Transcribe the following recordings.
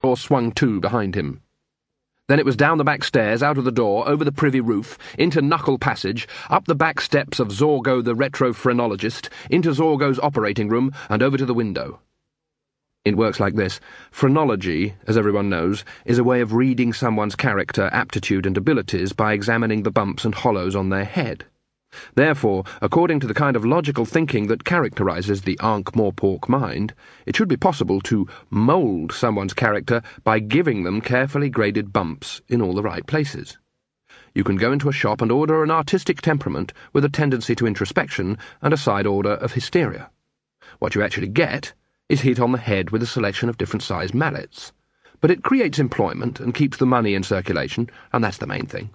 door swung to behind him. Then it was down the back stairs, out of the door, over the privy roof, into Knuckle Passage, up the back steps of Zorgo the retrophrenologist, into Zorgo's operating room, and over to the window. It works like this. Phrenology, as everyone knows, is a way of reading someone's character, aptitude, and abilities by examining the bumps and hollows on their head. Therefore, according to the kind of logical thinking that characterizes the Ankh-Morpork mind, it should be possible to mould someone's character by giving them carefully graded bumps in all the right places. You can go into a shop and order an artistic temperament with a tendency to introspection and a side order of hysteria. What you actually get is hit on the head with a selection of different size mallets. But it creates employment and keeps the money in circulation, and that's the main thing.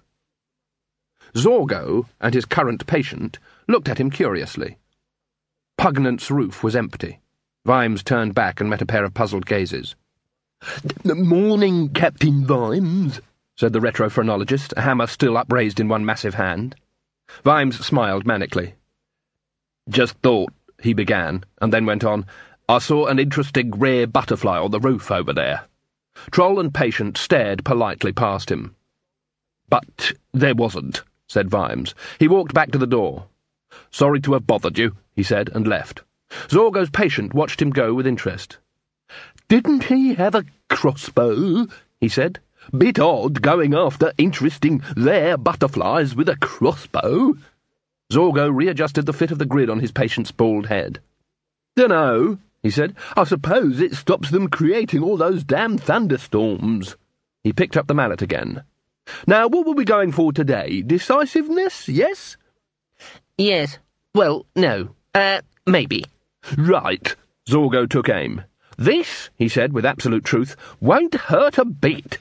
Zorgo and his current patient looked at him curiously. Pugnant's roof was empty. Vimes turned back and met a pair of puzzled gazes. "Morning, Captain Vimes," said the retrophrenologist, a hammer still upraised in one massive hand. Vimes smiled manically. "Just thought," he began, and then went on, "I saw an interesting rare butterfly on the roof over there." Troll and patient stared politely past him. "But there wasn't," said Vimes. He walked back to the door. "Sorry to have bothered you," he said, and left. Zorgo's patient watched him go with interest. "Didn't he have a crossbow?" he said. "Bit odd going after interesting rare butterflies with a crossbow." Zorgo readjusted the fit of the grid on his patient's bald head. "Dunno," he said. "I suppose it stops them creating all those damn thunderstorms." He picked up the mallet again. "Now, what were we going for today? Decisiveness, yes?" "Yes. Well, no. Maybe." "Right." Zorgo took aim. "This," he said with absolute truth, "won't hurt a bit."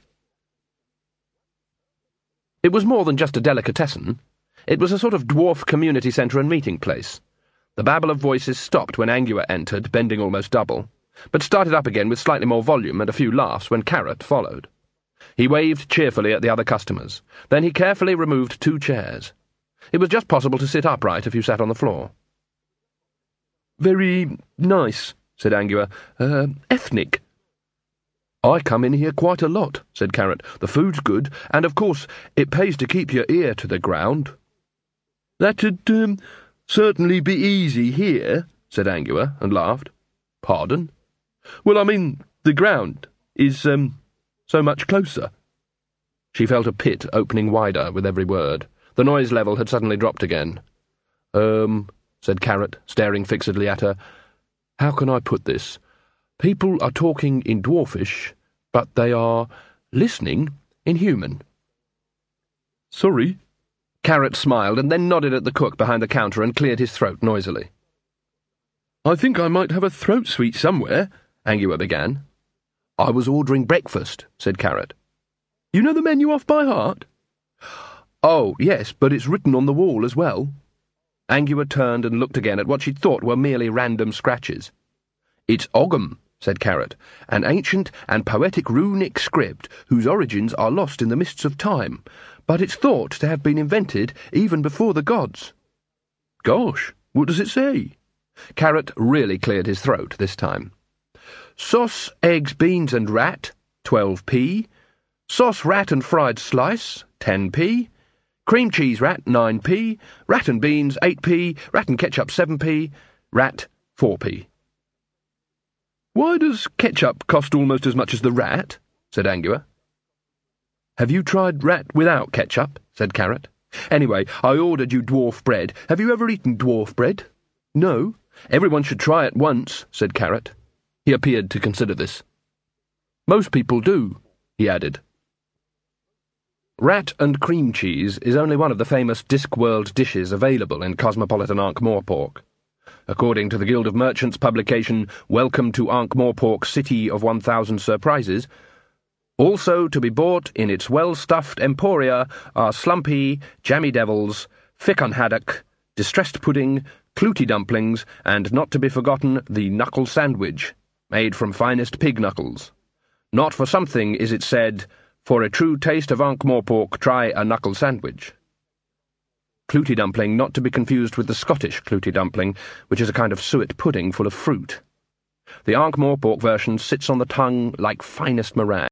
It was more than just a delicatessen. It was a sort of dwarf community centre and meeting place. The babble of voices stopped when Angua entered, bending almost double, but started up again with slightly more volume and a few laughs when Carrot followed. He waved cheerfully at the other customers. Then he carefully removed 2 chairs. It was just possible to sit upright if you sat on the floor. "Very nice," said Angua. Ethnic." "I come in here quite a lot," said Carrot. "The food's good, and of course it pays to keep your ear to the ground." "That'd certainly be easy here," said Angua, and laughed. "Pardon?" "Well, I mean, the ground is, so much closer." She felt a pit opening wider with every word. The noise level had suddenly dropped again. Said Carrot, staring fixedly at her. "How can I put this? People are talking in Dwarfish, but they are listening in human." "Sorry." Carrot smiled and then nodded at the cook behind the counter and cleared his throat noisily. "I think I might have a throat sweet somewhere," Angua began. "I was ordering breakfast," said Carrot. "You know the menu off by heart?" "Oh, yes, but it's written on the wall as well." Angua turned and looked again at what she thought were merely random scratches. "It's Ogham," said Carrot, "an ancient and poetic runic script whose origins are lost in the mists of time, but it's thought to have been invented even before the gods." "Gosh, what does it say?" Carrot really cleared his throat this time. "Sauce, eggs, beans and rat, 12p. Sauce, rat and fried slice, 10p. Cream cheese rat, 9p. Rat and beans, 8p. Rat and ketchup, 7p. Rat, 4p. "Why does ketchup cost almost as much as the rat?" said Angua. "Have you tried rat without ketchup?" said Carrot. "Anyway, I ordered you dwarf bread. Have you ever eaten dwarf bread?" "No." "Everyone should try it once," said Carrot. He appeared to consider this. "Most people do," he added. Rat and cream cheese is only one of the famous Discworld dishes available in cosmopolitan Ankh-Morpork. According to the Guild of Merchants publication Welcome to Ankh-Morpork, City of 1000 Surprises, also to be bought in its well-stuffed emporia are slumpy, jammy devils, ficon haddock, distressed pudding, clooty dumplings, and not to be forgotten the knuckle sandwich, made from finest pig knuckles. Not for something is it said, for a true taste of Ankh-Morpork, try a knuckle sandwich. Clooty dumpling not to be confused with the Scottish clooty dumpling, which is a kind of suet pudding full of fruit. The Ankh-Morpork version sits on the tongue like finest meringue.